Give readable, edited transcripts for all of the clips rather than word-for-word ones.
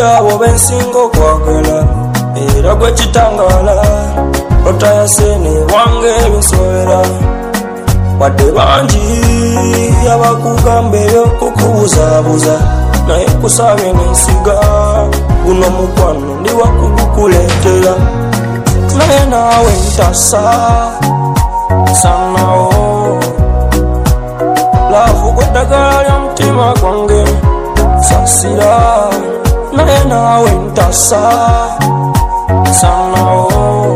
abo bensinga okwagala era gwe kitangala otayasene wange bisobera wadde bangi abakugamba ebyokukubuzabuza naye kusabye nensiga guno mukwano ndi wakugukuleetera naye naawe ntasa sanawo laavu gweddagala lya mutima gwange sasira naye naawe ntasa sanawo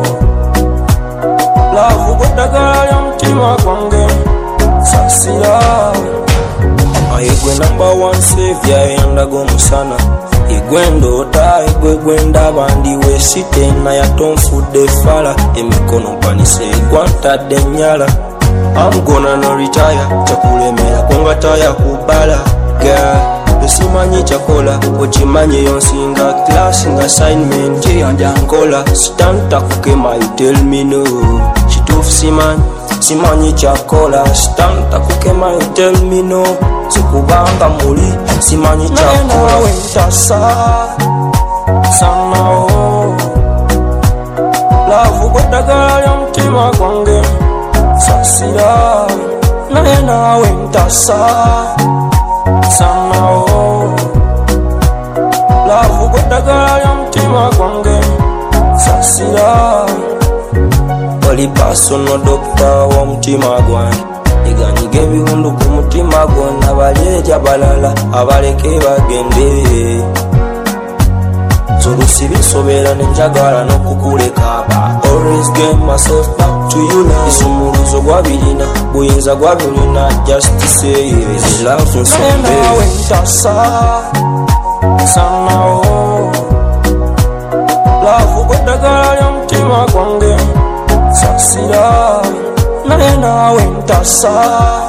laavu gweddagala lya mutima gwange sasira ayegwe number one savior yandaga omusana igwe ndoota igwe gwendaba ndiwe sitena yatonfudde fala emikono mpanise gwantadde ennyala I'm gonna no retire kyakulemera kongataya kubala girl esimanyi kyakola okimanyi yonsinga class nga assignment yanja nkola stanta kukema you tell me no kituufu simanyi kyakola stanta kukema you tell me no sikubanga muli simanyi kyakola nawe ntasa sanawo laavu gweddagala lya mutima gwange sasira naye naawe ntasa sanawo laavu gweddagala lya mutima gwange sasira oli personal doctor wa mutima gwange iganyiga ebiwundu ku mutima gwonna baleetya balala abaleke bagende zolusi bisobera nenjagala n'okukuleka always get myself back to you now isumuluzo gwabirina buyinza gwabirina just to say yes love nsombe nawe ntasa sanawo laavu gweddagala lya mutima gwange sasira naye naawe ntasa